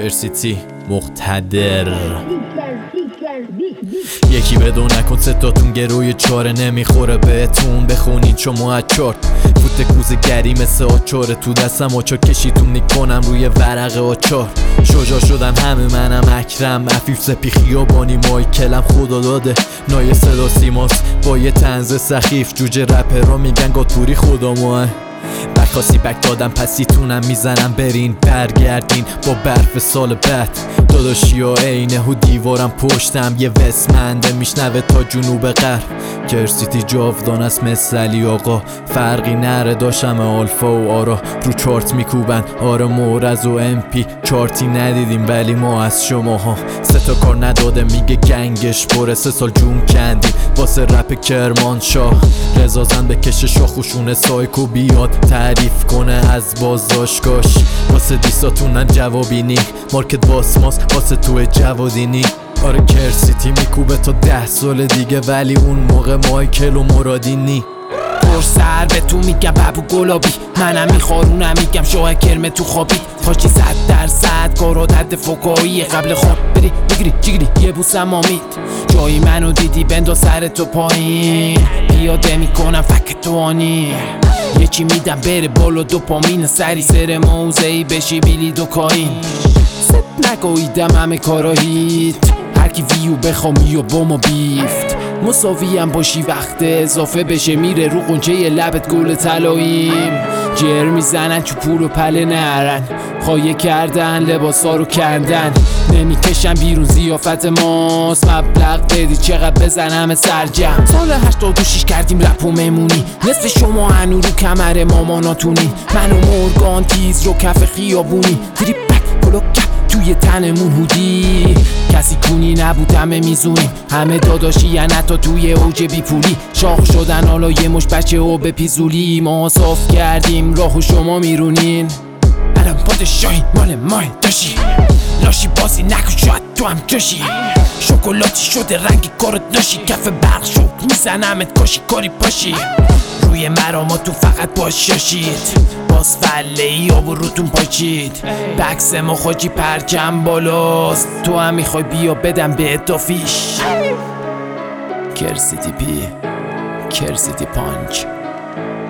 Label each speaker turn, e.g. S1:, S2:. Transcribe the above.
S1: کرسیتی مقتدر. یکی بدون نکن ستاتون گروی چاره نمیخوره بهتون بخونین چون موچار فوت کوزه گری مثل آچاره تو دستم آچار کشیتون میکنم روی ورق آچار شجاع شدم همه منم اکرم عفیف سپی خیابانی مایکلم خدا داده نای صدا سیماس با یه طنز سخیف جوجه رپر رو میگن گاتوری خدا ماه بکاسی بک دادم پسیتونم میزنم برین برگردین با برف سال بعد داداشی ها اینه و دیوارم پشتم یه وسمنده میشنوه تا جنوب غرب کرسیتی جاودان است مثل علی آقا فرقی نره داشتم آلفا و آرا رو چارت میکوبن آره مورز و امپی چارتی ندیدیم ولی ما از شماها سه تا کار نداده میگه گنگش پره 3 سال جون کندیم واسه رپ کرمانشاه رضا زن بکشه شاخوشونه سایکو بیاد تعریف کنه از بازداشتگاش واسه دیساتونن جوابینی مارکت باسماس واسه تو جوادینی آره کرسیتی میکوبه تا 10 سال دیگه ولی اون موقع مایکل و مرادینی
S2: سر به تو میگم ببو گلابی منم میخارونم میگم شاه کرمه تو خوابی خاشی 100% کارات فکایی قبل خواب بری بگیری جگری یه بوسم آمید جایی منو دیدی بنداز سر تو پایین پیاده میکنم فک تو آنی یکی میدم بره بالا دوپامین سری سر موزهی بشی بیلی دو کاین ست نگویدم همه کاراهیت هرکی ویو بخوامی و با ما بیفت مساویم باشی وقت اضافه بشه میره رو قنچه لبت گل طلاییم جر میزنن چو پول و پله نرن خواهی کردن لباسا رو کندن نمیکشن بیرون زیافت ماست مبلغ بدی چقدر بزنم سرجم سال 86 کردیم رپ و ممونی نصف شما هنو رو کمر ماماناتونی من و مورگان تیز رو کف خیابونی تریپ بک بلوک توی تنمون هودی کسی کونی نبود همه میزونیم همه داداشی یه نتا توی اوج بی پولی شاخ شدن حالا یه مش بچه و به پیزولی ما صاف کردیم راهو شما میرونین الان پادشاهی مال مای داشی لاشی بازی نکن شاید تو هم جاشی شکلاتی شده رنگی کارت ناشی کف برق شد میزنمت کاشی کاری پاشی روی مراماتون فقط باش شاشید باز فله ای آب روتون پاچید بکس ما خاجی پرچم بالاست تو هم میخوای بیا بدم به اتافیش کرسیتی پی کرسیتی پانچ